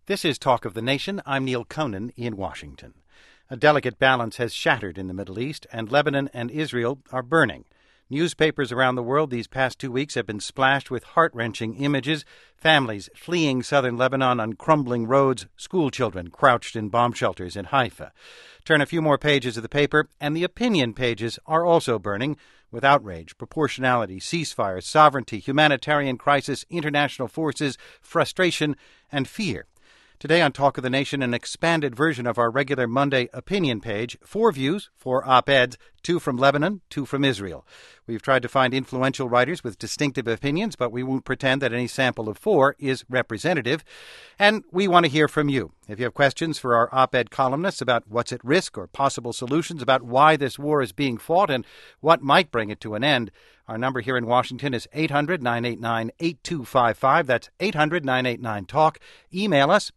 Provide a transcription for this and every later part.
This is Talk of the Nation. I'm Neil Conan in Washington. A delicate balance has shattered in the Middle East, and Lebanon and Israel are burning. Newspapers around the world these past 2 weeks have been splashed with heart-wrenching images, families fleeing southern Lebanon on crumbling roads, schoolchildren crouched in bomb shelters in Haifa. Turn a few more pages of the paper, and the opinion pages are also burning with outrage, proportionality, ceasefire, sovereignty, humanitarian crisis, international forces, frustration, and fear. Today on Talk of the Nation, an expanded version of our regular Monday opinion page. 4 views, 4 op-eds, 2 from Lebanon, 2 from Israel. We've tried to find influential writers with distinctive opinions, but we won't pretend that any sample of 4 is representative. And we want to hear from you. If you have questions for our op-ed columnists about what's at risk or possible solutions about why this war is being fought and what might bring it to an end, our number here in Washington is 800-989-8255. That's 800-989-TALK. Email us,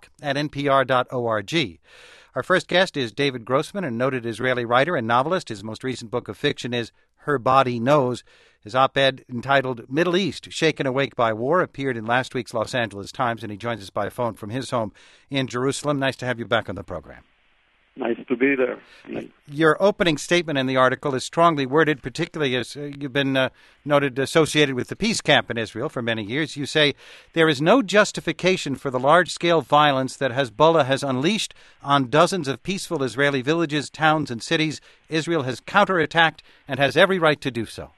talk@npr.org. Our first guest is David Grossman, a noted Israeli writer and novelist. His most recent book of fiction is Her Body Knows. His op-ed entitled Middle East, Shaken Awake by War appeared in last week's Los Angeles Times, and he joins us by phone from his home in Jerusalem. Nice to have you back on the program. Nice to be there. Your opening statement in the article is strongly worded, particularly as you've been noted associated with the peace camp in Israel for many years. You say, there is no justification for the large-scale violence that Hezbollah has unleashed on dozens of peaceful Israeli villages, towns, and cities. Israel has counterattacked and has every right to do so.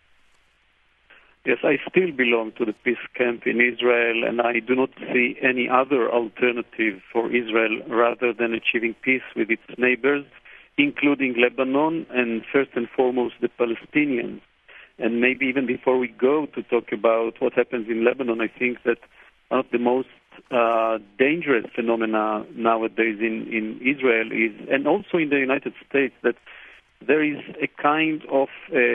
Yes, I still belong to the peace camp in Israel, and I do not see any other alternative for Israel rather than achieving peace with its neighbors, including Lebanon and first and foremost the Palestinians. And maybe even before we go to talk about what happens in Lebanon, I think that one of the most dangerous phenomena nowadays in Israel is, and also in the United States, that there is a kind of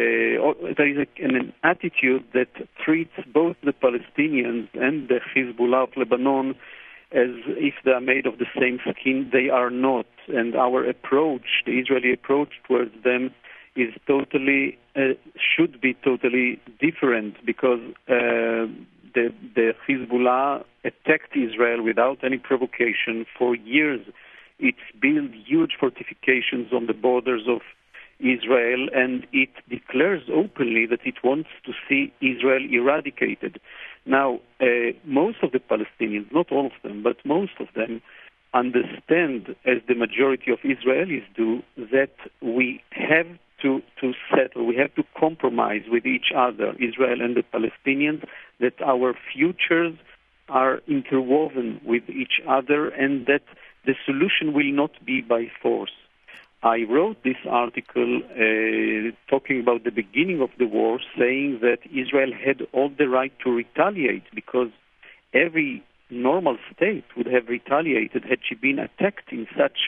an attitude that treats both the Palestinians and the Hezbollah of Lebanon as if they are made of the same skin. They are not, and our approach, the Israeli approach towards them, is totally should be totally different, because the Hezbollah attacked Israel without any provocation for years. It built huge fortifications on the borders of Israel, and it declares openly that it wants to see Israel eradicated. Now, most of the Palestinians, not all of them, but most of them, understand, as the majority of Israelis do, that we have to settle, we have to compromise with each other, Israel and the Palestinians, that our futures are interwoven with each other, and that the solution will not be by force. I wrote this article talking about the beginning of the war, saying that Israel had all the right to retaliate, because every normal state would have retaliated had she been attacked in such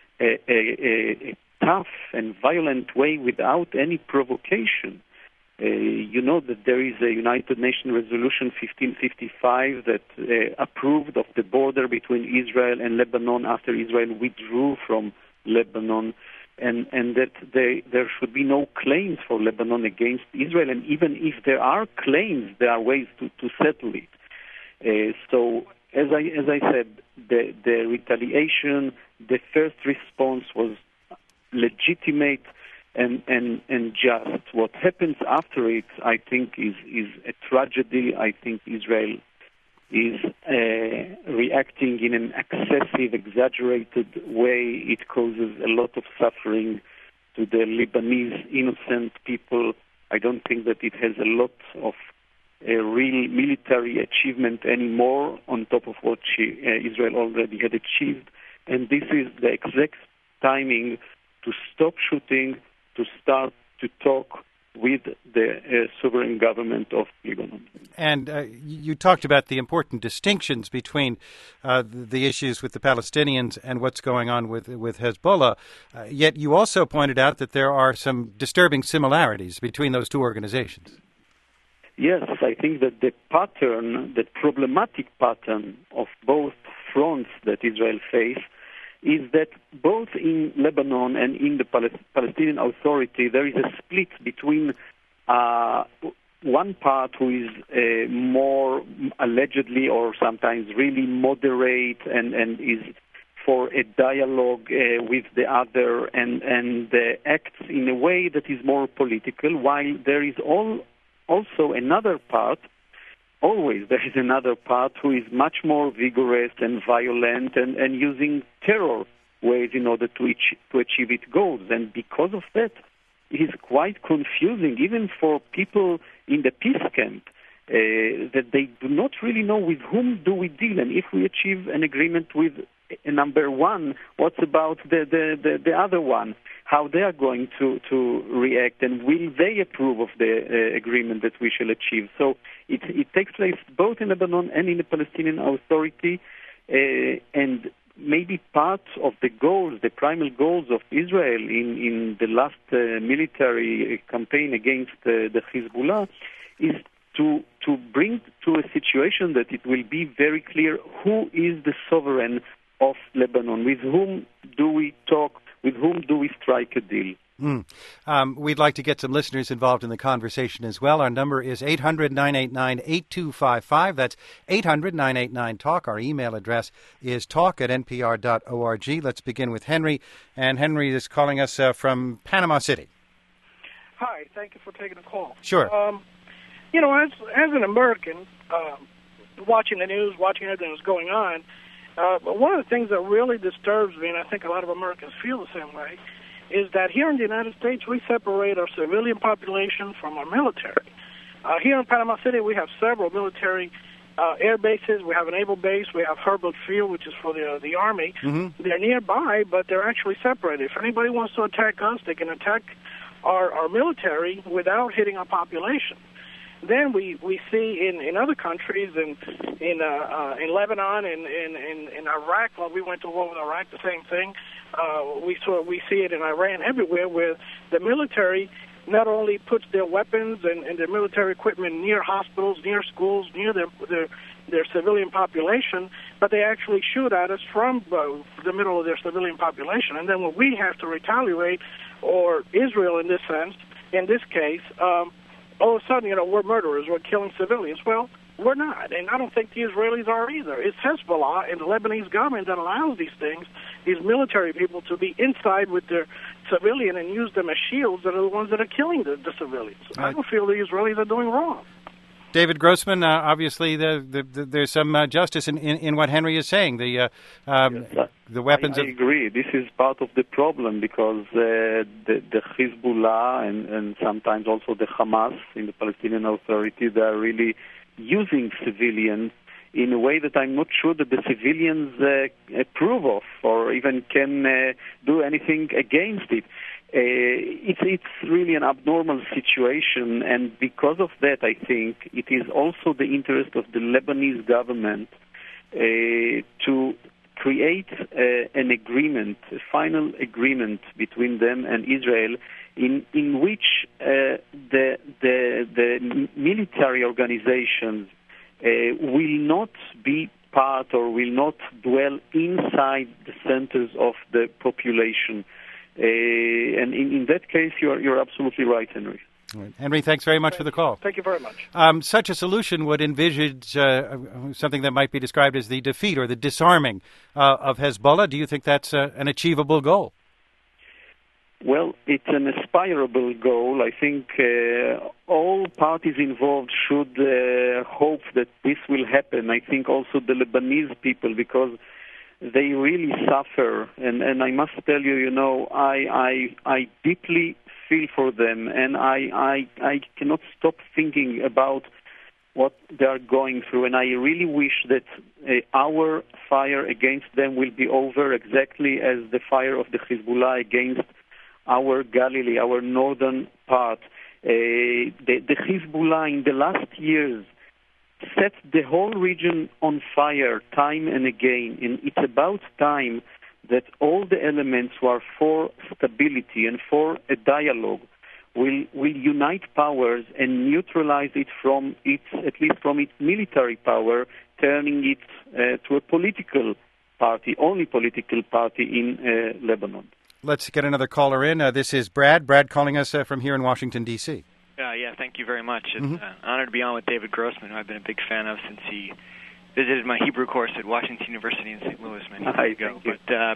a tough and violent way without any provocation. You know that there is a United Nations Resolution 1555 that approved of the border between Israel and Lebanon after Israel withdrew from Lebanon, and that there should be no claims for Lebanon against Israel, and even if there are claims, there are ways to settle it. So, as I said, the retaliation, the first response was legitimate and just. What happens after it, I think, is a tragedy. I think Israel is reacting in an excessive, exaggerated way. It causes a lot of suffering to the Lebanese innocent people. I don't think that it has a lot of real military achievement anymore on top of what Israel already had achieved. And this is the exact timing to stop shooting, to start to talk with the sovereign government of Lebanon. And you talked about the important distinctions between the issues with the Palestinians and what's going on with Hezbollah. Yet you also pointed out that there are some disturbing similarities between those two organizations. Yes, I think that the problematic pattern of both fronts that Israel face is that both in Lebanon and in the Palestinian Authority there is a split between one part who is more allegedly or sometimes really moderate and is for a dialogue with the other and acts in a way that is more political, while there is also another part. Always there is another part who is much more vigorous and violent and using terror ways in order to achieve its goals. And because of that, it is quite confusing, even for people in the peace camp, that they do not really know with whom do we deal. And if we achieve an agreement with number one, what's about the other one? How they are going to react, and will they approve of the agreement that we shall achieve? So it takes place both in Lebanon and in the Palestinian Authority, and maybe part of the goals, the primal goals of Israel in the last military campaign against the Hezbollah is to bring to a situation that it will be very clear who is the sovereign of Lebanon, with whom do we talk, with whom do we strike a deal? We'd like to get some listeners involved in the conversation as well. Our number is 800-989-8255. That's 800-989-TALK. Our email address is talk@npr.org. Let's begin with Henry. And Henry is calling us from Panama City. Hi, thank you for taking the call. Sure. As an American, watching the news, watching everything that's going on, one of the things that really disturbs me, and I think a lot of Americans feel the same way, is that here in the United States, we separate our civilian population from our military. Here in Panama City, we have several military air bases. We have a naval base. We have Hurlbut Field, which is for the Army. Mm-hmm. They're nearby, but they're actually separated. If anybody wants to attack us, they can attack our military without hitting our population. Then we see in other countries, in Lebanon, in Iraq, when we went to war with Iraq, the same thing. We see it in Iran, everywhere, where the military not only puts their weapons and their military equipment near hospitals, near schools, near their civilian population, but they actually shoot at us from the middle of their civilian population. And then when we have to retaliate, or Israel in this sense, in this case, all of a sudden, we're murderers, we're killing civilians. Well, we're not, and I don't think the Israelis are either. It's Hezbollah and the Lebanese government that allows these things, these military people, to be inside with their civilian and use them as shields that are the ones that are killing the civilians. I don't feel the Israelis are doing wrong. David Grossman, obviously there's some justice in what Henry is saying. The weapons. I agree. This is part of the problem because the Hezbollah and sometimes also the Hamas in the Palestinian Authority, they are really using civilians in a way that I'm not sure that the civilians approve of or even can do anything against it. It's really an abnormal situation, and because of that, I think it is also the interest of the Lebanese government to create an agreement, a final agreement between them and Israel, in which the military organizations will not be part or will not dwell inside the centers of the population. And in that case, you're absolutely right, Henry. Right. Henry, thanks very much for the call. Thank you very much. Such a solution would envisage something that might be described as the defeat or the disarming of Hezbollah. Do you think that's an achievable goal? Well, it's an aspirable goal. I think all parties involved should hope that this will happen. I think also the Lebanese people, because they really suffer, and I must tell you, I deeply feel for them, and I cannot stop thinking about what they are going through, and I really wish that our fire against them will be over exactly as the fire of the Hezbollah against our Galilee, our northern part. The Hezbollah in the last years set the whole region on fire time and again. And it's about time that all the elements who are for stability and for a dialogue will unite powers and neutralize it from at least from its military power, turning it to a political party, only political party in Lebanon. Let's get another caller in. This is Brad. Brad calling us from here in Washington, D.C. Yeah, thank you very much. It's an honor to be on with David Grossman, who I've been a big fan of since he visited my Hebrew course at Washington University in St. Louis many years ago. But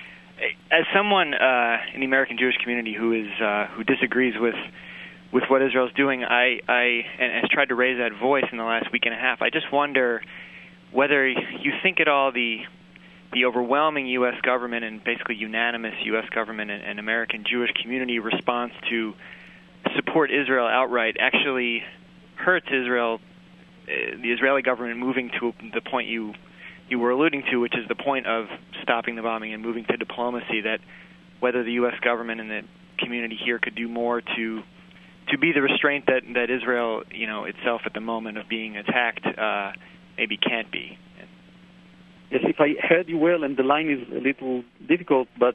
as someone in the American Jewish community who disagrees with what Israel's doing, and has tried to raise that voice in the last week and a half, I just wonder whether you think at all the overwhelming U.S. government and basically unanimous U.S. government and American Jewish community response to support Israel outright actually hurts Israel, the Israeli government moving to the point you were alluding to, which is the point of stopping the bombing and moving to diplomacy, that whether the U.S. government and the community here could do more to be the restraint that Israel, itself at the moment of being attacked, maybe can't be. Yes, if I heard you well, and the line is a little difficult, but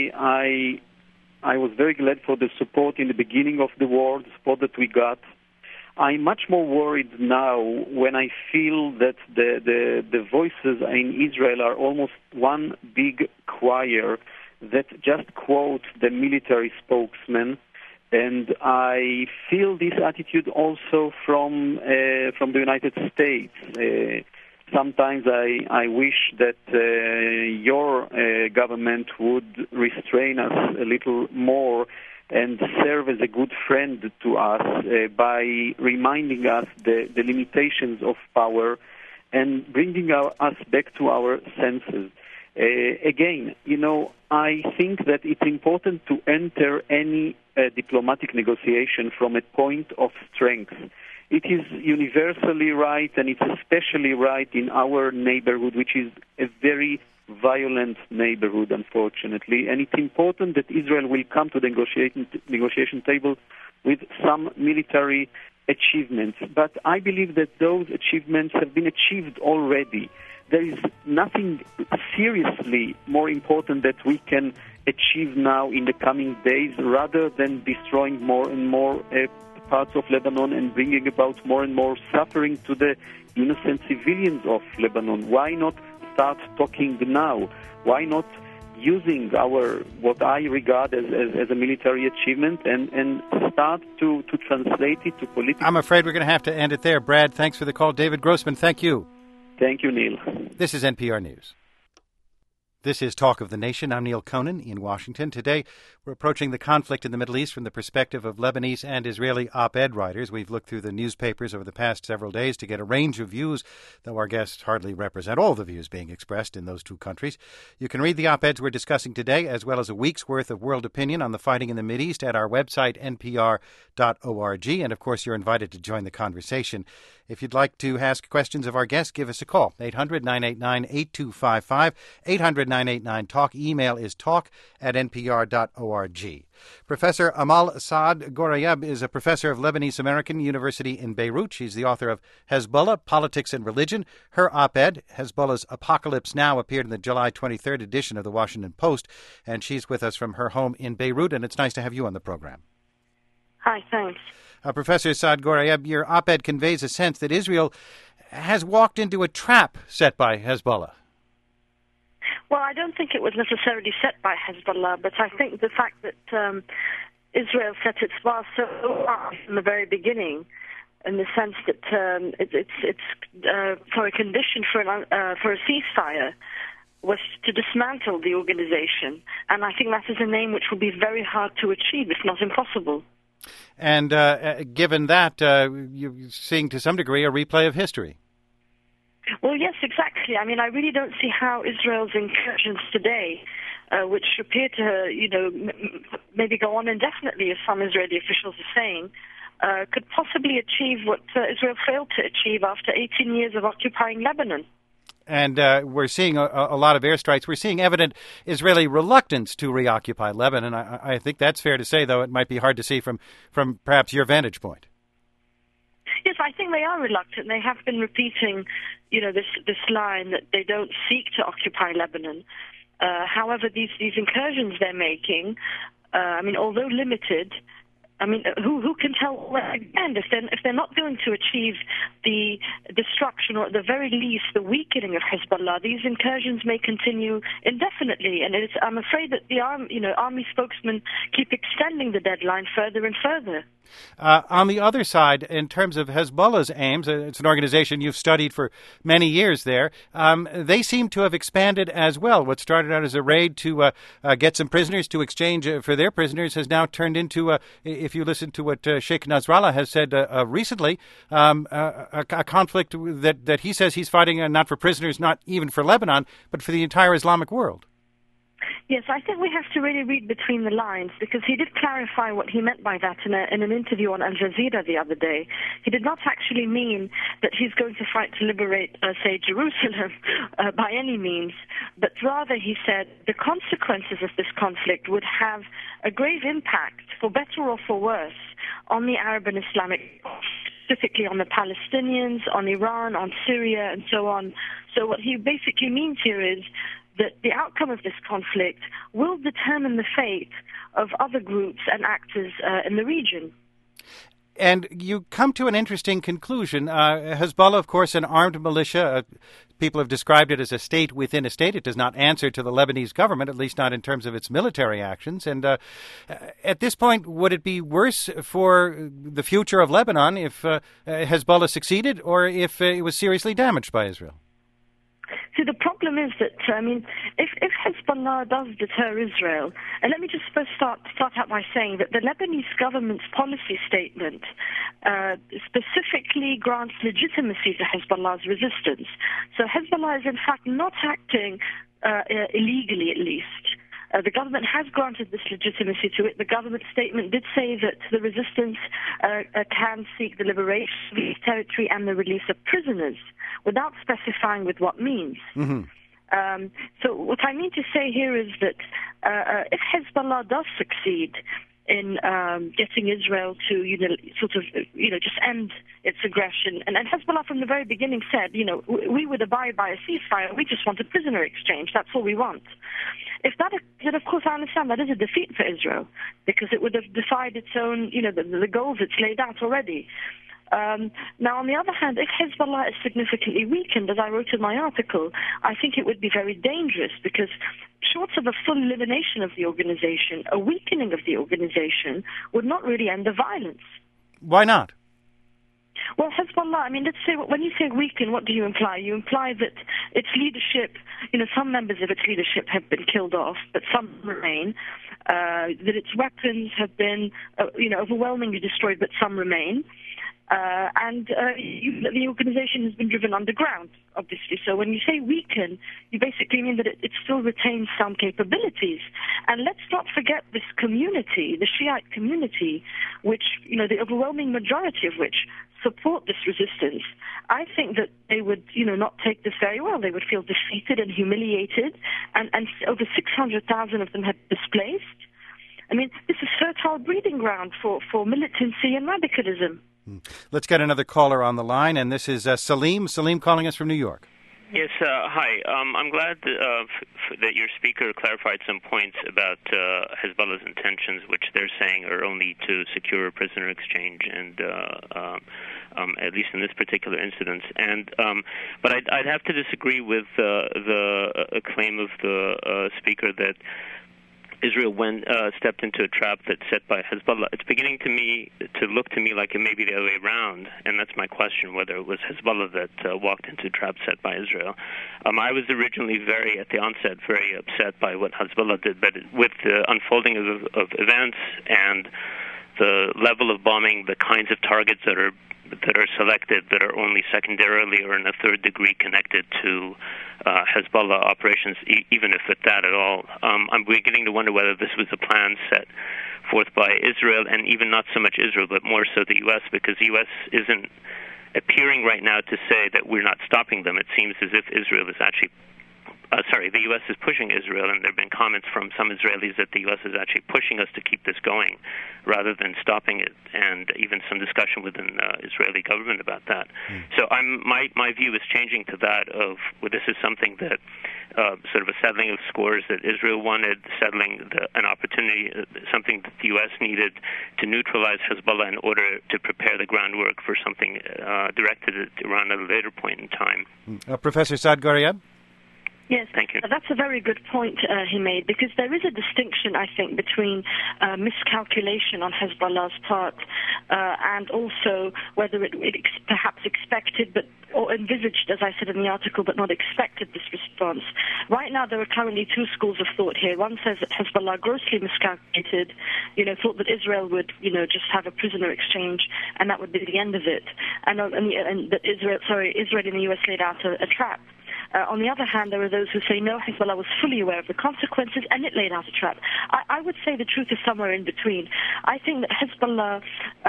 I was very glad for the support in the beginning of the war, the support that we got. I'm much more worried now when I feel that the voices in Israel are almost one big choir that just quote the military spokesman. And I feel this attitude also from the United States. Sometimes I wish that your government would restrain us a little more and serve as a good friend to us by reminding us the limitations of power and bringing us back to our senses. Again, I think that it's important to enter any diplomatic negotiation from a point of strength. It is universally right, and it's especially right in our neighborhood, which is a very violent neighborhood, unfortunately. And it's important that Israel will come to the negotiation table with some military achievements. But I believe that those achievements have been achieved already. There is nothing seriously more important that we can achieve now in the coming days, rather than destroying more and more parts of Lebanon and bringing about more and more suffering to the innocent civilians of Lebanon. Why not start talking now? Why not using what I regard as a military achievement and start to translate it to political... I'm afraid we're going to have to end it there. Brad, thanks for the call. David Grossman, thank you. Thank you, Neil. This is NPR News. This is Talk of the Nation. I'm Neil Conan in Washington. Today, we're approaching the conflict in the Middle East from the perspective of Lebanese and Israeli op-ed writers. We've looked through the newspapers over the past several days to get a range of views, though our guests hardly represent all the views being expressed in those two countries. You can read the op-eds we're discussing today, as well as a week's worth of world opinion on the fighting in the Mideast at our website, npr.org. And, of course, you're invited to join the conversation. If you'd like to ask questions of our guests, give us a call, 800-989-8255, 800-989-TALK. Email is talk@npr.org. Professor Amal Saad Gorayeb is a professor of Lebanese American University in Beirut. She's the author of Hezbollah, Politics and Religion. Her op-ed, Hezbollah's Apocalypse Now, appeared in the July 23rd edition of the Washington Post, and she's with us from her home in Beirut, and it's nice to have you on the program. Hi, thanks. Professor Saad Gorayeb, your op-ed conveys a sense that Israel has walked into a trap set by Hezbollah. Well, I don't think it was necessarily set by Hezbollah, but I think the fact that Israel set its bar so high from the very beginning, in the sense that it's for a condition for a ceasefire, was to dismantle the organization. And I think that is an aim which will be very hard to achieve, if not impossible. And given that, you're seeing to some degree a replay of history. Well, yes, exactly. I mean, I really don't see how Israel's incursions today, which appear to, maybe go on indefinitely, as some Israeli officials are saying, could possibly achieve what Israel failed to achieve after 18 years of occupying Lebanon. And we're seeing a lot of airstrikes. We're seeing evident Israeli reluctance to reoccupy Lebanon. I think that's fair to say, though it might be hard to see from perhaps your vantage point. Yes, I think they are reluctant. They have been repeating, this line that they don't seek to occupy Lebanon. However, these incursions they're making, although limited, I mean, who can tell again if they're not going to achieve the destruction or at the very least the weakening of Hezbollah? These incursions may continue indefinitely, and I'm afraid that the army spokesmen keep extending the deadline further and further. On the other side, in terms of Hezbollah's aims, it's an organization you've studied for many years there, they seem to have expanded as well. What started out as a raid to get some prisoners to exchange for their prisoners has now turned into, if you listen to what Sheikh Nasrallah has said recently, a conflict that he says he's fighting not for prisoners, not even for Lebanon, but for the entire Islamic world. Yes, I think we have to really read between the lines, because he did clarify what he meant by that in an interview on Al Jazeera the other day. He did not actually mean that he's going to fight to liberate, say, Jerusalem by any means, but rather he said the consequences of this conflict would have a grave impact, for better or for worse, on the Arab and Islamic, specifically on the Palestinians, on Iran, on Syria, and so on. So what he basically means here is that the outcome of this conflict will determine the fate of other groups and actors in the region. And you come to an interesting conclusion. Hezbollah, of course, an armed militia. People have described it as a state within a state. It does not answer to the Lebanese government, at least not in terms of its military actions. And at this point, would it be worse for the future of Lebanon if Hezbollah succeeded, or if it was seriously damaged by Israel? See, the problem is that, if Hezbollah does deter Israel, and let me just first start out by saying that the Lebanese government's policy statement specifically grants legitimacy to Hezbollah's resistance. So Hezbollah is in fact not acting illegally, at least. The government has granted this legitimacy to it. The government statement did say that the resistance can seek the liberation of the territory and the release of prisoners, without specifying with what means. Mm-hmm. So what I mean to say here is that if Hezbollah does succeed in getting Israel to, just end its aggression. And Hezbollah from the very beginning said, we would abide by a ceasefire. We just want a prisoner exchange. That's all we want. If that is, then of course I understand that is a defeat for Israel, because it would have defied its own, the goals it's laid out already. Now, on the other hand, if Hezbollah is significantly weakened, as I wrote in my article, I think it would be very dangerous, because short of a full elimination of the organization, a weakening of the organization would not really end the violence. Why not? Well, Hezbollah, let's say, when you say weaken, what do you imply? You imply that its leadership, some members of its leadership have been killed off, but some remain, that its weapons have been, overwhelmingly destroyed, but some remain. The organization has been driven underground, obviously. So when you say weaken, you basically mean that it still retains some capabilities. And let's not forget this community, the Shiite community, which, the overwhelming majority of which support this resistance. I think that they would, not take this very well. They would feel defeated and humiliated, and over 600,000 of them have displaced. This is fertile breeding ground for militancy and radicalism. Let's get another caller on the line, and this is Salim. Salim calling us from New York. Yes, hi. I'm glad that your speaker clarified some points about Hezbollah's intentions, which they're saying are only to secure a prisoner exchange, and at least in this particular incident. But I'd have to disagree with the claim of the speaker that Israel stepped into a trap that's set by Hezbollah. It's beginning to look to me like it may be the other way around, and that's my question, whether it was Hezbollah that walked into a trap set by Israel. I was originally at the onset, very upset by what Hezbollah did, but with the unfolding of events and the level of bombing, the kinds of targets that are selected that are only secondarily or in a third degree connected to Hezbollah operations, even if at that at all. I'm beginning to wonder whether this was a plan set forth by Israel, and even not so much Israel, but more so the U.S., because the U.S. isn't appearing right now to say that we're not stopping them. It seems as if Israel is actually the U.S. is pushing Israel, and there have been comments from some Israelis that the U.S. is actually pushing us to keep this going rather than stopping it, and even some discussion within the Israeli government about that. So my view is changing to that of, well, this is something that sort of a settling of scores that Israel wanted, settling an opportunity, something that the U.S. needed to neutralize Hezbollah in order to prepare the groundwork for something directed at Iran at a later point in time. Professor Saad Ghorieb? Yes, thank you. That's a very good point he made, because there is a distinction, I think, between miscalculation on Hezbollah's part and also whether it perhaps expected or envisaged, as I said in the article, but not expected this response. Right now, there are currently two schools of thought here. One says that Hezbollah grossly miscalculated, thought that Israel would, just have a prisoner exchange, and that would be the end of it, and that Israel and the U.S. laid out a trap. On the other hand, there are those who say, no, Hezbollah was fully aware of the consequences and it laid out a trap. I would say the truth is somewhere in between. I think that Hezbollah,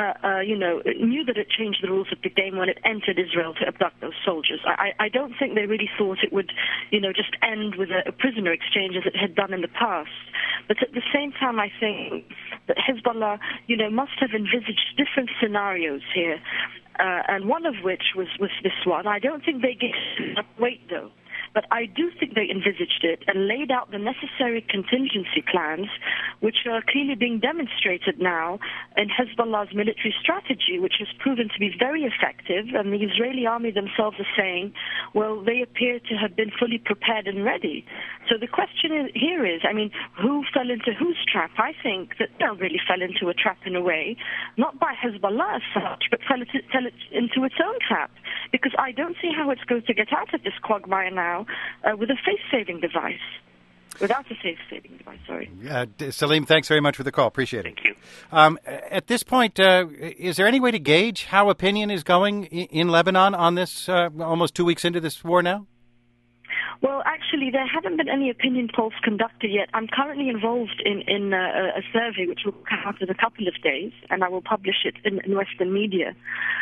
knew that it changed the rules of the game when it entered Israel to abduct those soldiers. I don't think they really thought it would, just end with a prisoner exchange as it had done in the past. But at the same time, I think that Hezbollah, must have envisaged different scenarios here. And one of which was this one. I don't think they gave enough weight, though. But I do think they envisaged it and laid out the necessary contingency plans, which are clearly being demonstrated now in Hezbollah's military strategy, which has proven to be very effective. And the Israeli army themselves are saying, well, they appear to have been fully prepared and ready. So the question here is, who fell into whose trap? I think that Israel really fell into a trap in a way, not by Hezbollah as such, but fell into its own trap. Because I don't see how it's going to get out of this quagmire now with a face-saving device. Without a face-saving device, sorry. Salim, thanks very much for the call. Appreciate it. Thank you. At this point, is there any way to gauge how opinion is going in Lebanon on this, almost 2 weeks into this war now? Well, actually, there haven't been any opinion polls conducted yet. I'm currently involved in a survey which will come out in a couple of days, and I will publish it in Western media.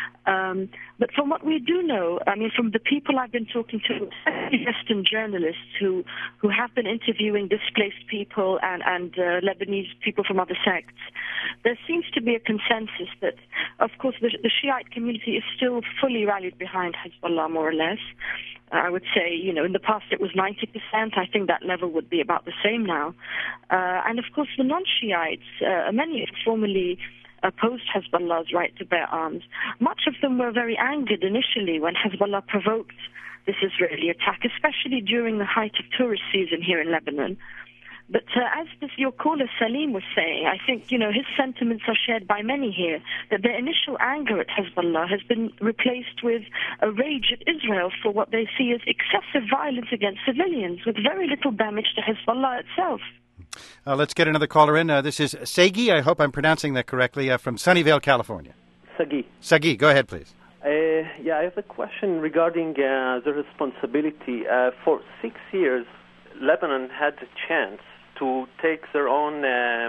But from what we do know, from the people I've been talking to, especially Western journalists who have been interviewing displaced people and Lebanese people from other sects, there seems to be a consensus that, of course, the Shiite community is still fully rallied behind Hezbollah, more or less. I would say, in the past it was 90%. I think that level would be about the same now. And, of course, the non-Shiites, many formerly opposed Hezbollah's right to bear arms. Much of them were very angered initially when Hezbollah provoked this Israeli attack, especially during the height of tourist season here in Lebanon. But as your caller Salim was saying, I think, his sentiments are shared by many here, that their initial anger at Hezbollah has been replaced with a rage at Israel for what they see as excessive violence against civilians, with very little damage to Hezbollah itself. Let's get another caller in. This is Sagi, I hope I'm pronouncing that correctly, from Sunnyvale, California. Sagi, go ahead, please. I have a question regarding the responsibility. For 6 years, Lebanon had the chance to take their own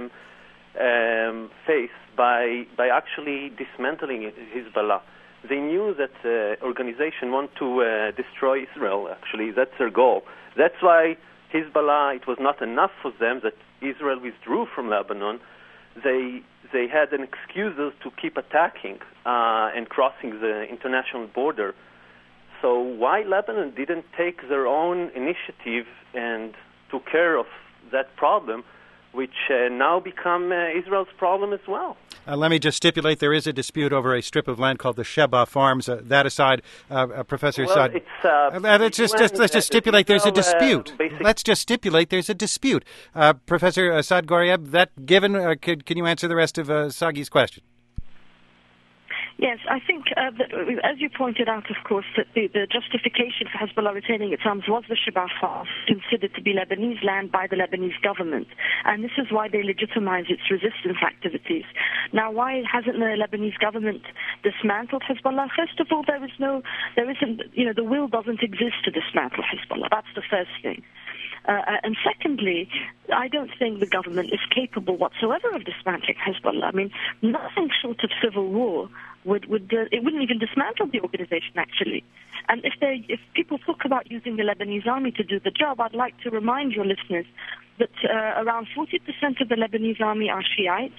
face by actually dismantling Hezbollah. They knew that the organization want to destroy Israel, actually. That's their goal. That's why Hezbollah, it was not enough for them that Israel withdrew from Lebanon. They had an excuses to keep attacking and crossing the international border. So why Lebanon didn't take their own initiative and took care of that problem, which now become Israel's problem as well? Let me just stipulate there is a dispute over a strip of land called the Sheba Farms. That aside, Professor Saad, let's just stipulate there's a dispute. Let's just stipulate there's a dispute. Professor Saad Ghorieb, that given, can you answer the rest of Sagi's question? Yes, I think that, as you pointed out, of course, that the justification for Hezbollah retaining its arms was the Sheba Farms, considered to be Lebanese land by the Lebanese government. And this is why they legitimize its resistance activities. Now, why hasn't the Lebanese government dismantled Hezbollah? First of all, there isn't, the will doesn't exist to dismantle Hezbollah. That's the first thing. And secondly, I don't think the government is capable whatsoever of dismantling Hezbollah. Nothing short of civil war it wouldn't even dismantle the organization, actually. And if people talk about using the Lebanese army to do the job, I'd like to remind your listeners that around 40% of the Lebanese army are Shiites,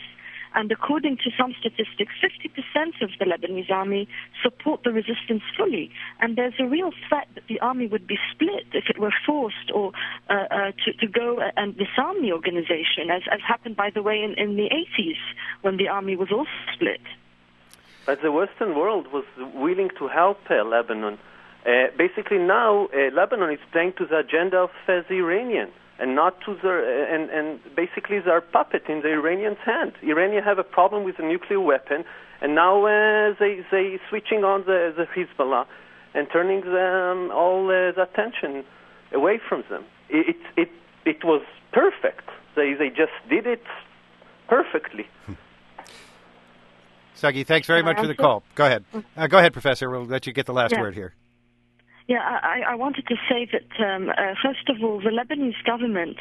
And according to some statistics, 50% of the Lebanese army support the resistance fully. And there's a real threat that the army would be split if it were forced or to go and disarm the organization, as happened, by the way, in the 80s when the army was also split. But the Western world was willing to help Lebanon. Basically now Lebanon is playing to the agenda of the Iranian and not to and basically they're puppet in the Iranians' hand. Iranians have a problem with the nuclear weapon, and now they switching on the Hezbollah and turning them all the attention away from them. It was perfect. They just did it perfectly. Sagi, thanks very much for the call. Go ahead. Go ahead, Professor. We'll let you get the last word here. Yeah, I wanted to say that, first of all, the Lebanese government,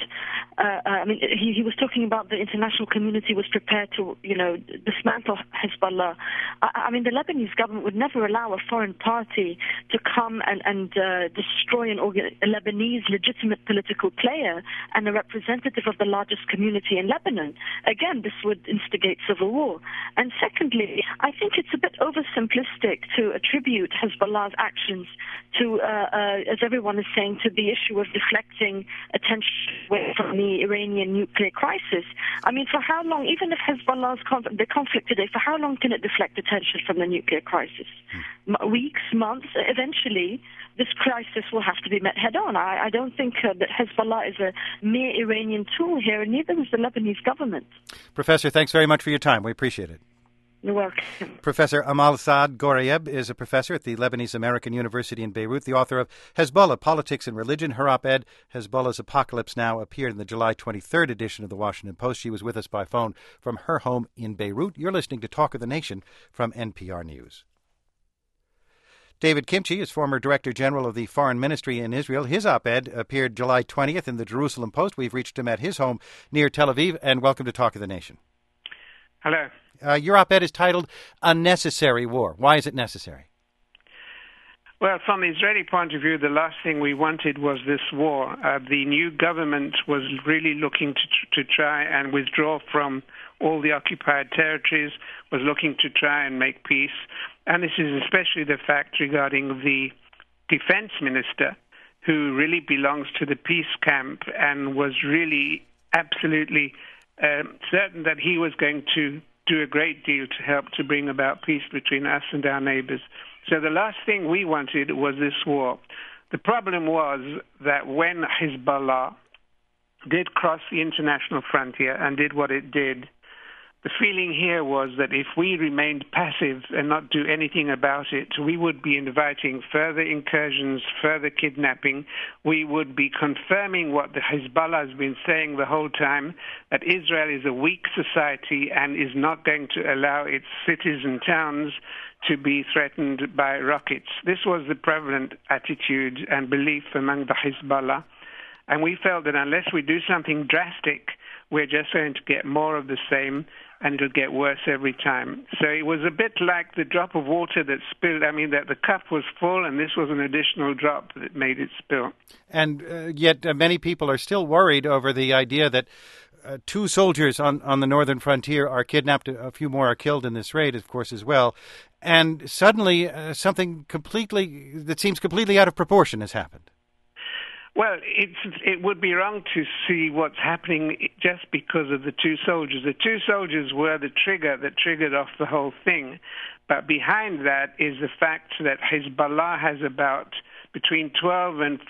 he was talking about the international community was prepared to, dismantle Hezbollah. The Lebanese government would never allow a foreign party to come and destroy a Lebanese legitimate political player and a representative of the largest community in Lebanon. Again, this would instigate civil war. And secondly, I think it's a bit oversimplistic to attribute Hezbollah's actions to, as everyone is saying, to the issue of deflecting attention away from the Iranian nuclear crisis. For how long, even if Hezbollah's the conflict today, for how long can it deflect attention from the nuclear crisis? Weeks, months? Eventually, this crisis will have to be met head-on. I don't think that Hezbollah is a mere Iranian tool here, and neither is the Lebanese government. Professor, thanks very much for your time. We appreciate it. You're welcome. Professor Amal Saad Gorayeb is a professor at the Lebanese American University in Beirut, the author of Hezbollah, Politics and Religion. Her op-ed, Hezbollah's Apocalypse Now, appeared in the July 23rd edition of the Washington Post. She was with us by phone from her home in Beirut. You're listening to Talk of the Nation from NPR News. David Kimchi is former Director General of the Foreign Ministry in Israel. His op-ed appeared July 20th in the Jerusalem Post. We've reached him at his home near Tel Aviv, and welcome to Talk of the Nation. Hello. Your op-ed is titled Unnecessary War. Why is it necessary? Well, from the Israeli point of view, the last thing we wanted was this war. The new government was really looking to try and withdraw from all the occupied territories, was looking to try and make peace. And this is especially the fact regarding the defense minister, who really belongs to the peace camp and was really absolutely certain that he was going to do a great deal to help to bring about peace between us and our neighbors. So the last thing we wanted was this war. The problem was that when Hezbollah did cross the international frontier and did what it did, the feeling here was that if we remained passive and not do anything about it, we would be inviting further incursions, further kidnapping. We would be confirming what the Hezbollah has been saying the whole time, that Israel is a weak society and is not going to allow its cities and towns to be threatened by rockets. This was the prevalent attitude and belief among the Hezbollah. And we felt that unless we do something drastic, we're just going to get more of the same, and it'll get worse every time. So it was a bit like the drop of water that spilled. That the cup was full, and this was an additional drop that made it spill. And yet many people are still worried over the idea that 2 soldiers on the northern frontier are kidnapped. A few more are killed in this raid, of course, as well. And suddenly something that seems completely out of proportion has happened. Well, it would be wrong to see what's happening just because of the 2 soldiers. The 2 soldiers were the trigger that triggered off the whole thing. But behind that is the fact that Hezbollah has about between 12 and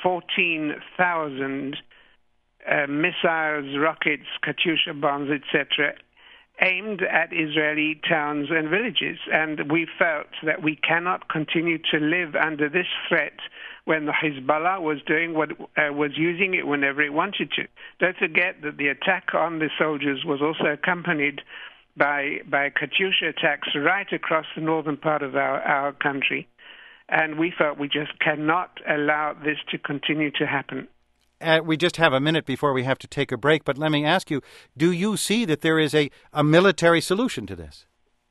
14,000 missiles, rockets, Katyusha bombs, etc., aimed at Israeli towns and villages. And we felt that we cannot continue to live under this threat when the Hezbollah was doing was using it whenever it wanted to. Don't forget that the attack on the soldiers was also accompanied by Katyusha attacks right across the northern part of our country. And we felt we just cannot allow this to continue to happen. We just have a minute before we have to take a break, but let me ask you, do you see that there is a military solution to this?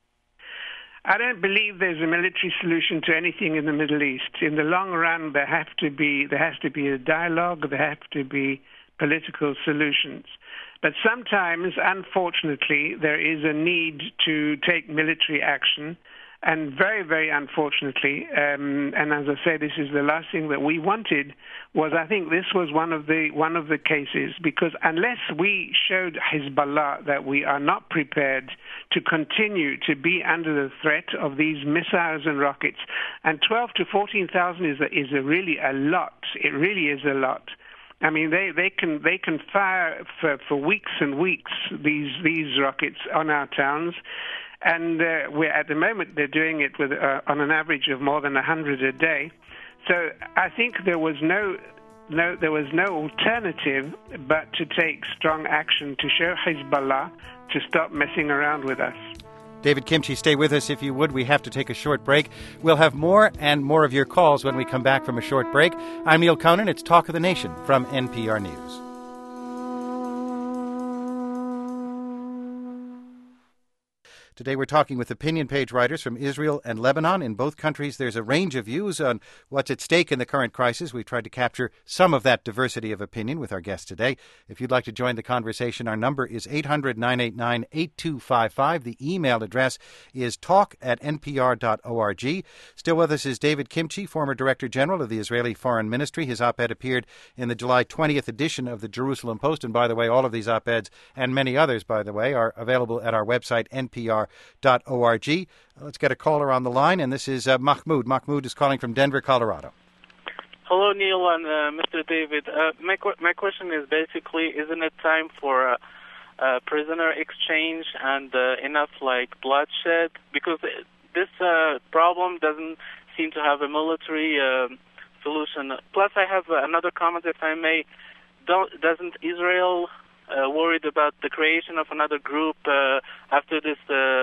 I don't believe there's a military solution to anything in the Middle East. In the long run, there has to be a dialogue, there have to be political solutions. But sometimes, unfortunately, there is a need to take military action. And very, very unfortunately, and as I say, this is the last thing that we wanted, was I think this was one of the cases, because unless we showed Hezbollah that we are not prepared to continue to be under the threat of these missiles and rockets, and 12 to 14,000 is really a lot. It really is a lot. I mean, they can fire for weeks and weeks these rockets on our towns. And we're at the moment they're doing it with on an average of more than 100 a day. So I think there was no alternative but to take strong action to show Hezbollah to stop messing around with us. David Kimchi, stay with us if you would. We have to take a short break. We'll have more and more of your calls when we come back from a short break. I'm Neil Conan. It's Talk of the Nation from NPR News. Today we're talking with opinion page writers from Israel and Lebanon. In both countries, there's a range of views on what's at stake in the current crisis. We've tried to capture some of that diversity of opinion with our guests today. If you'd like to join the conversation, our number is 800-989-8255. The email address is talk@npr.org. Still with us is David Kimchi, former Director General of the Israeli Foreign Ministry. His op-ed appeared in the July 20th edition of the Jerusalem Post. And by the way, all of these op-eds and many others, by the way, are available at our website, npr.org. Let's get a caller on the line, and this is Mahmoud. Mahmoud is calling from Denver, Colorado. Hello, Neil and Mr. David. My question is basically, isn't it time for prisoner exchange and enough bloodshed? Because this problem doesn't seem to have a military solution. Plus, I have another comment, if I may. Doesn't Israel worried about the creation of another group after this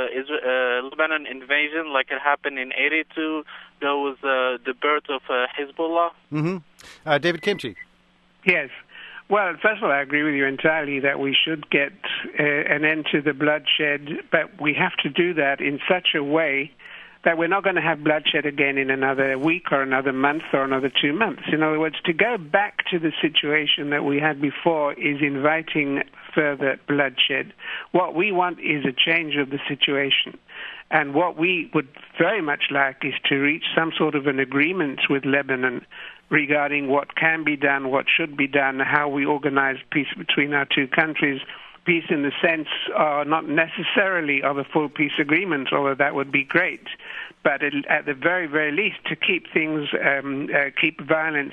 Lebanon invasion, like it happened in 1982? There was the birth of Hezbollah. Mm-hmm. David Kimchi. Yes. Well, first of all, I agree with you entirely that we should get an end to the bloodshed, but we have to do that in such a way that we're not going to have bloodshed again in another week or another month or another 2 months. In other words, to go back to the situation that we had before is inviting further bloodshed. What we want is a change of the situation. And what we would very much like is to reach some sort of an agreement with Lebanon regarding what can be done, what should be done, how we organize peace between our two countries. Peace in the sense not necessarily of a full peace agreement, although that would be great, but at the very, very least to keep things, keep violence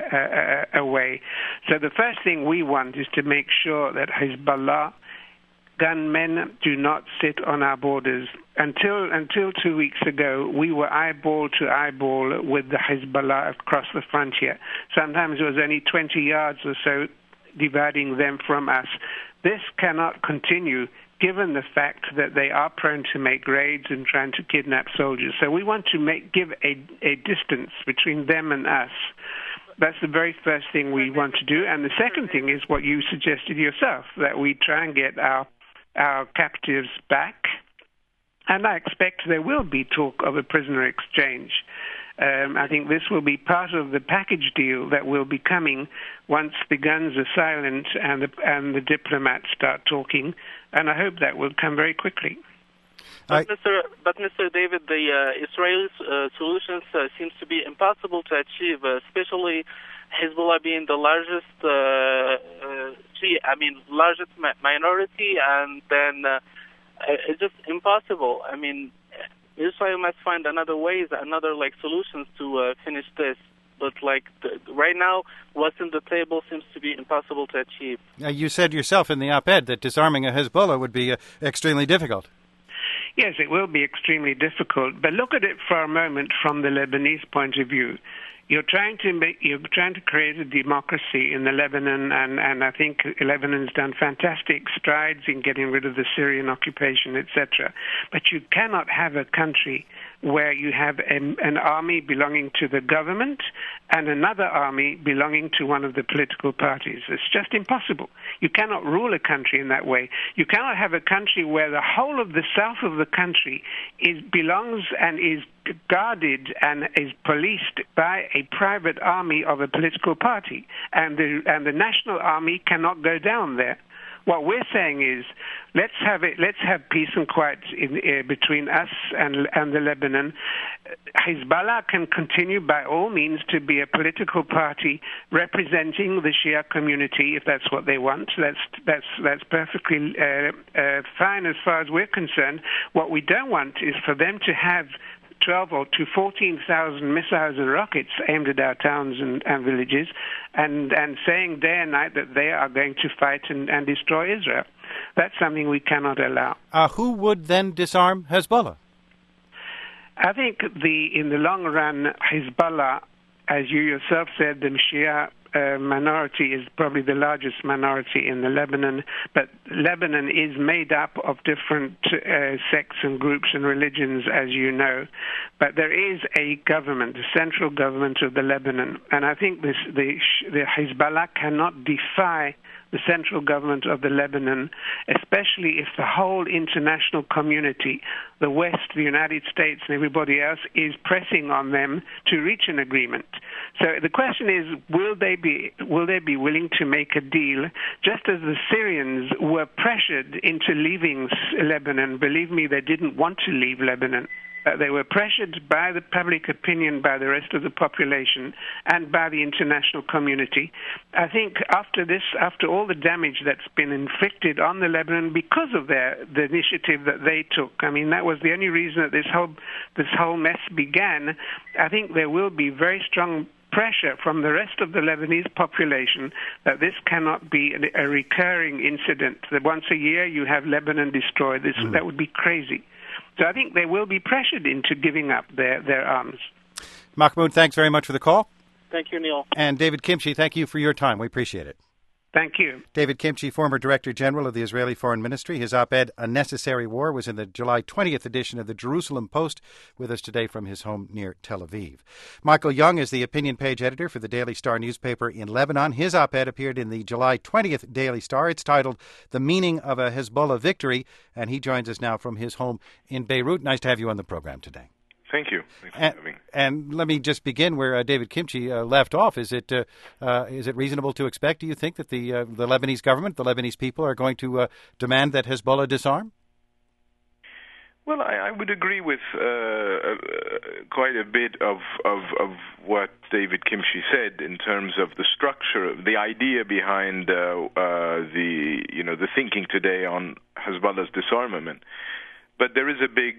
away. So the first thing we want is to make sure that Hezbollah gunmen do not sit on our borders. Until 2 weeks ago, we were eyeball to eyeball with the Hezbollah across the frontier. Sometimes it was only 20 yards or so dividing them from us. This cannot continue, given the fact that they are prone to make raids and trying to kidnap soldiers. So we want to give a distance between them and us. That's the very first thing we want to do. And the second thing is what you suggested yourself, that we try and get our captives back. And I expect there will be talk of a prisoner exchange. I think this will be part of the package deal that will be coming once the guns are silent and the diplomats start talking, and I hope that will come very quickly. But Mr. David, the Israeli solutions seems to be impossible to achieve, especially Hezbollah being the largest largest minority, and then it's just impossible. I mean, Israel must find another ways, solutions to finish this. But right now, what's on the table seems to be impossible to achieve. You said yourself in the op-ed that disarming a Hezbollah would be extremely difficult. Yes, it will be extremely difficult. But look at it for a moment from the Lebanese point of view. You're trying to create a democracy in the Lebanon, and I think Lebanon's done fantastic strides in getting rid of the Syrian occupation, etc. But you cannot have a country where you have an army belonging to the government and another army belonging to one of the political parties. It's just impossible. You cannot rule a country in that way. You cannot have a country where the whole of the south of the country belongs and is guarded and is policed by a private army of a political party, and the national army cannot go down there. What we're saying is, let's have peace and quiet between us and the Lebanon. Hezbollah can continue by all means to be a political party representing the Shia community if that's what they want. That's perfectly fine as far as we're concerned. What we don't want is for them to have 12 or to 14,000 missiles and rockets aimed at our towns and villages, and saying day and night that they are going to fight and destroy Israel. That's something we cannot allow. Who would then disarm Hezbollah? I think in the long run, Hezbollah, as you yourself said, the Shia minority is probably the largest minority in the Lebanon, but Lebanon is made up of different sects and groups and religions, as you know. But there is a government, the central government of the Lebanon, and I think the Hezbollah cannot defy the central government of the Lebanon, especially if the whole international community, the West, the United States, and everybody else is pressing on them to reach an agreement. So the question is, will they be willing to make a deal, just as the Syrians were pressured into leaving Lebanon? Believe me, they didn't want to leave Lebanon. They were pressured by the public opinion, by the rest of the population, and by the international community. I think after all the damage that's been inflicted on the Lebanon because of the initiative that they took, I mean, that was the only reason that this whole mess began. I think there will be very strong pressure from the rest of the Lebanese population that this cannot be a recurring incident, that once a year you have Lebanon destroyed. That would be crazy. So I think they will be pressured into giving up their arms. Mahmoud, thanks very much for the call. Thank you, Neil. And David Kimchi, thank you for your time. We appreciate it. Thank you. David Kimchi, former Director General of the Israeli Foreign Ministry. His op-ed, A Necessary War, was in the July 20th edition of the Jerusalem Post, with us today from his home near Tel Aviv. Michael Young is the opinion page editor for the Daily Star newspaper in Lebanon. His op-ed appeared in the July 20th Daily Star. It's titled The Meaning of a Hezbollah Victory, and he joins us now from his home in Beirut. Nice to have you on the program today. Thank you. Thanks for having me. And let me just begin where David Kimchi left off. Is it reasonable to expect, do you think, that the Lebanese government, the Lebanese people, are going to demand that Hezbollah disarm? Well, I would agree with quite a bit of what David Kimchi said in terms of the structure, the idea behind the thinking today on Hezbollah's disarmament. But there is a big,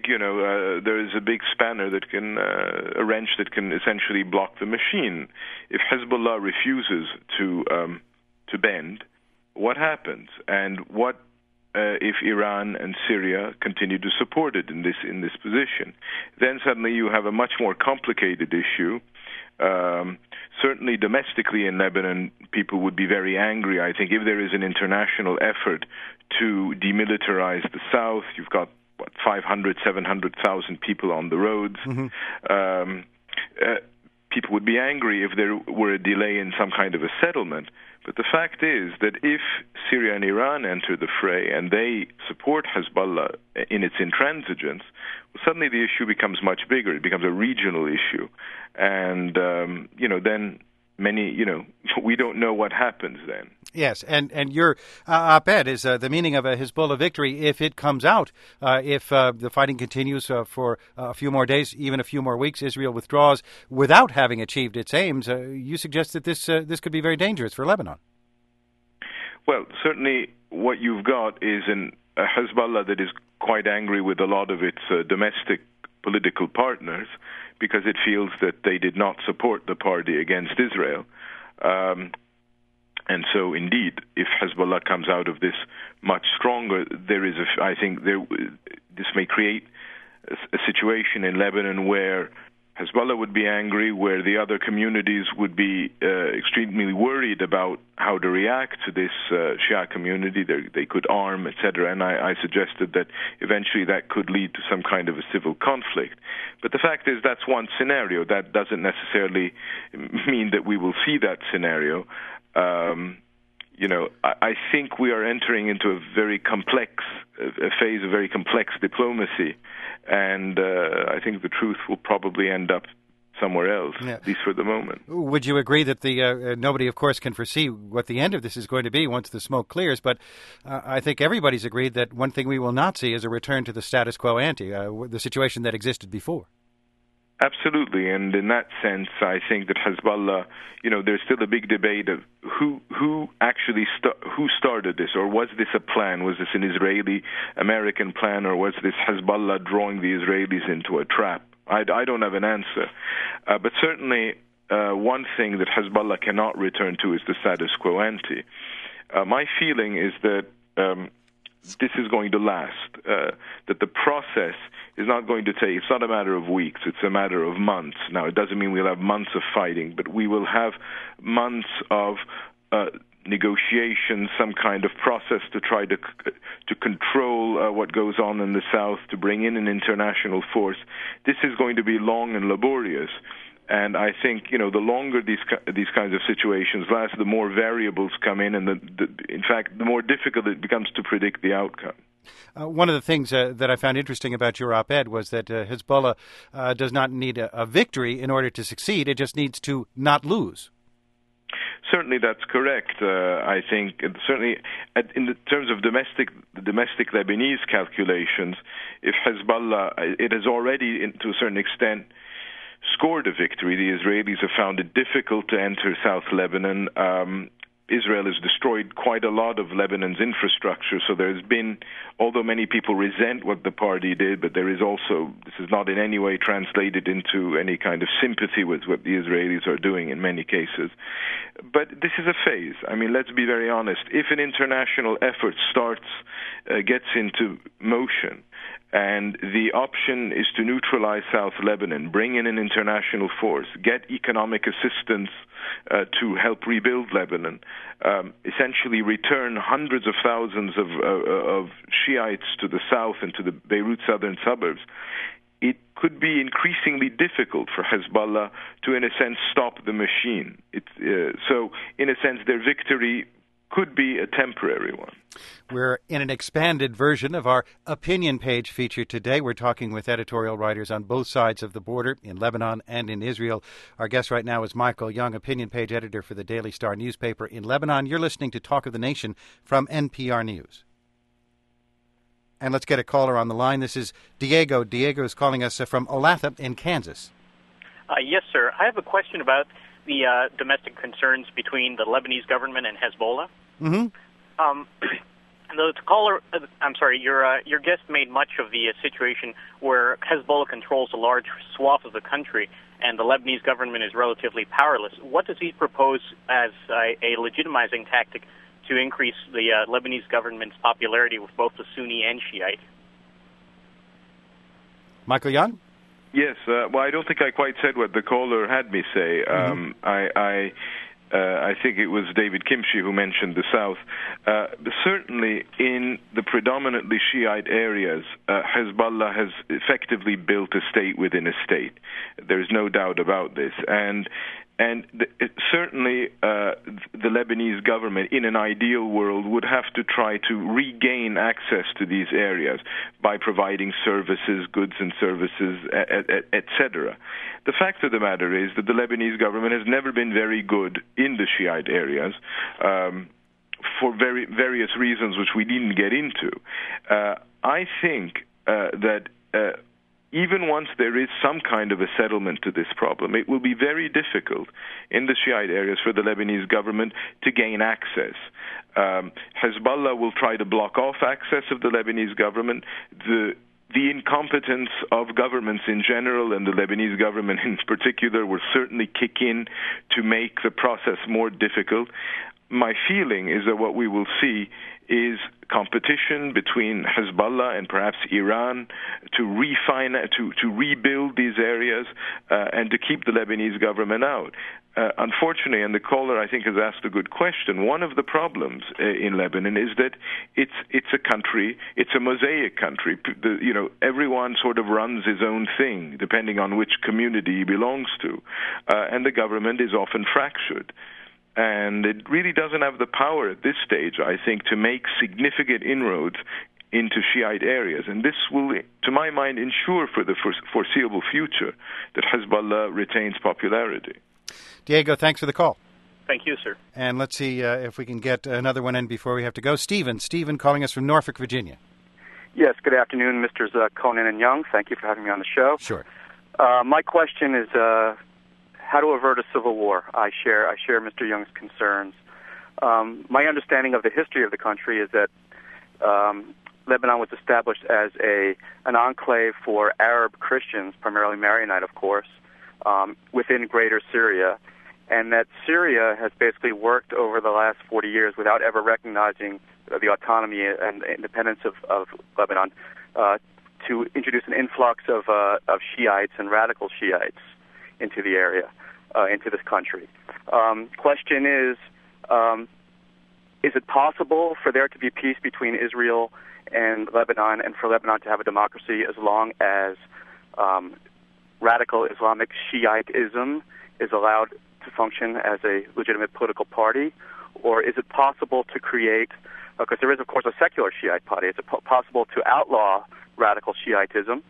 spanner that can, a wrench that can essentially block the machine. If Hezbollah refuses to bend, what happens? And what if Iran and Syria continue to support it in this position? Then suddenly you have a much more complicated issue. Certainly domestically in Lebanon, people would be very angry. I think if there is an international effort to demilitarize the south, you've got 500, 700,000 people on the roads. Mm-hmm. People would be angry if there were a delay in some kind of a settlement. But the fact is that if Syria and Iran enter the fray and they support Hezbollah in its intransigence, well, suddenly the issue becomes much bigger. It becomes a regional issue. And, then we don't know what happens then. Yes, and your op-ed is the meaning of a Hezbollah victory if it comes out. If the fighting continues for a few more days, even a few more weeks, Israel withdraws without having achieved its aims, you suggest that this could be very dangerous for Lebanon. Well, certainly what you've got is a Hezbollah that is quite angry with a lot of its domestic political partners because it feels that they did not support the party against Israel. And so, indeed, if Hezbollah comes out of this much stronger, this may create a situation in Lebanon where Hezbollah would be angry, where the other communities would be extremely worried about how to react to this Shia community. They could arm, etc. And I suggested that eventually that could lead to some kind of a civil conflict. But the fact is that's one scenario. That doesn't necessarily mean that we will see that scenario. I think we are entering into a very complex a phase of very complex diplomacy, and I think the truth will probably end up somewhere else, at least for the moment. Would you agree that nobody, of course, can foresee what the end of this is going to be once the smoke clears, but I think everybody's agreed that one thing we will not see is a return to the status quo ante, the situation that existed before. Absolutely, and in that sense, I think that Hezbollah, there's still a big debate of who actually who started this, or was this a plan? Was this an Israeli-American plan, or was this Hezbollah drawing the Israelis into a trap? I don't have an answer, but certainly one thing that Hezbollah cannot return to is the status quo ante. My feeling is that this is going to last, that the process is not going to take, it's not a matter of weeks, it's a matter of months. Now, it doesn't mean we'll have months of fighting, but we will have months of negotiations, some kind of process to try to control what goes on in the south, to bring in an international force. This is going to be long and laborious. And I think, the longer these kinds of situations last, the more variables come in, and in fact, the more difficult it becomes to predict the outcome. One of the things that I found interesting about your op-ed was that Hezbollah does not need a victory in order to succeed. It just needs to not lose. Certainly, that's correct. I think certainly in terms of domestic Lebanese calculations, if Hezbollah, it has already, to a certain extent, scored a victory. The Israelis have found it difficult to enter South Lebanon. Israel has destroyed quite a lot of Lebanon's infrastructure, so there's been, although many people resent what the party did, but there is also, this is not in any way translated into any kind of sympathy with what the Israelis are doing in many cases. But this is a phase. I mean, let's be very honest. If an international effort gets into motion, and the option is to neutralize South Lebanon, bring in an international force, get economic assistance to help rebuild Lebanon, essentially return hundreds of thousands of Shiites to the south and to the Beirut southern suburbs, it could be increasingly difficult for Hezbollah to, in a sense, stop the machine. So, in a sense, their victory could be a temporary one. We're in an expanded version of our opinion page feature today. We're talking with editorial writers on both sides of the border, in Lebanon and in Israel. Our guest right now is Michael Young, opinion page editor for the Daily Star newspaper in Lebanon. You're listening to Talk of the Nation from NPR News. And let's get a caller on the line. This is Diego. Diego is calling us from Olathe in Kansas. Yes, sir. I have a question about the domestic concerns between the Lebanese government and Hezbollah. Mm-hmm. The caller, your guest made much of the situation where Hezbollah controls a large swath of the country and the Lebanese government is relatively powerless. What does he propose as a legitimizing tactic to increase the Lebanese government's popularity with both the Sunni and Shiite? Michael Young? Yes, well, I don't think I quite said what the caller had me say. I think it was David Kimchi who mentioned the South. Certainly, in the predominantly Shiite areas, Hezbollah has effectively built a state within a state. There's no doubt about this. And certainly, the Lebanese government, in an ideal world, would have to try to regain access to these areas by providing services, goods and services, etc. The fact of the matter is that the Lebanese government has never been very good in the Shiite areas for various reasons which we didn't get into. I think that even once there is some kind of a settlement to this problem, it will be very difficult in the Shiite areas for the Lebanese government to gain access. Hezbollah will try to block off access of the Lebanese government. The incompetence of governments in general and the Lebanese government in particular will certainly kick in to make the process more difficult. My feeling is that what we will see is competition between Hezbollah and perhaps Iran to rebuild these areas and to keep the Lebanese government out. Unfortunately, and the caller, I think, has asked a good question, one of the problems in Lebanon is that it's a country, it's a mosaic country. Everyone sort of runs his own thing, depending on which community he belongs to, and the government is often fractured. And it really doesn't have the power at this stage, I think, to make significant inroads into Shiite areas. And this will, to my mind, ensure for the foreseeable future that Hezbollah retains popularity. Diego, thanks for the call. Thank you, sir. And let's see if we can get another one in before we have to go. Stephen calling us from Norfolk, Virginia. Yes, good afternoon, Mr. Conan and Young. Thank you for having me on the show. Sure. My question is how to avert a civil war. I share Mr. Young's concerns. My understanding of the history of the country is that Lebanon was established as an enclave for Arab Christians, primarily Maronite, of course, within Greater Syria, and that Syria has basically worked over the last 40 years without ever recognizing the autonomy and independence of Lebanon to introduce an influx of Shiites and radical Shiites into the area, into this country. Question is it possible for there to be peace between Israel and Lebanon, and for Lebanon to have a democracy as long as radical Islamic Shiitism is allowed to function as a legitimate political party? Or is it possible to create, because there is, of course, a secular Shiite party, is it possible to outlaw radical Shiitism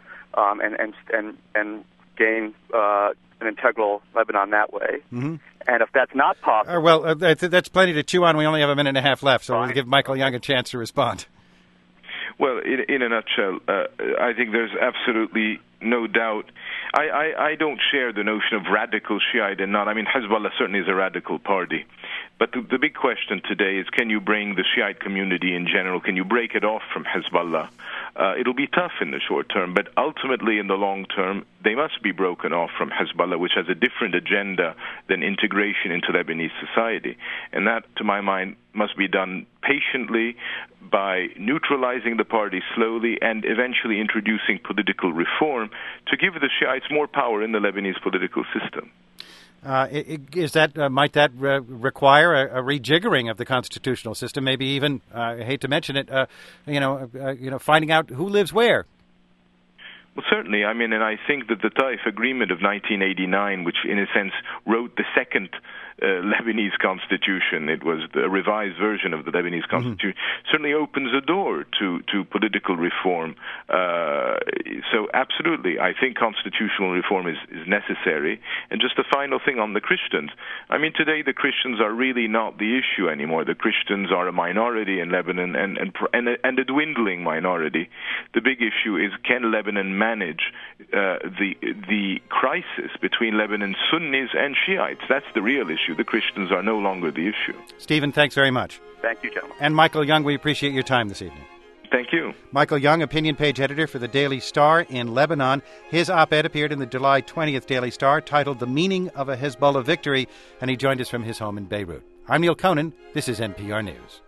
and gain an integral Lebanon that way? Mm-hmm. And if that's not possible... well, that's plenty to chew on. We only have a minute and a half left, so we'll give Michael Young a chance to respond. Well, in a nutshell, I think there's absolutely no doubt. I don't share the notion of radical Shiite and not. I mean, Hezbollah certainly is a radical party. But the big question today is, can you bring the Shiite community in general, can you break it off from Hezbollah? It'll be tough in the short term, but ultimately in the long term, they must be broken off from Hezbollah, which has a different agenda than integration into Lebanese society. And that, to my mind, must be done patiently by neutralizing the party slowly and eventually introducing political reform to give the Shiites more power in the Lebanese political system. Might that require a rejiggering of the constitutional system? Maybe even, I hate to mention it, finding out who lives where. Well, certainly. I mean, and I think that the Taif Agreement of 1989, which in a sense wrote the second Lebanese constitution, it was the revised version of the Lebanese constitution, certainly opens a door to political reform. So absolutely, I think constitutional reform is necessary. And just a final thing on the Christians. I mean, today the Christians are really not the issue anymore. The Christians are a minority in Lebanon and a dwindling minority. The big issue is, can Lebanon manage the crisis between Lebanon's Sunnis and Shiites? That's the real issue. The Christians are no longer the issue. Stephen, thanks very much. Thank you, gentlemen. And Michael Young, we appreciate your time this evening. Thank you. Michael Young, opinion page editor for the Daily Star in Lebanon. His op-ed appeared in the July 20th Daily Star, titled The Meaning of a Hezbollah Victory, and he joined us from his home in Beirut. I'm Neil Conan. This is NPR News.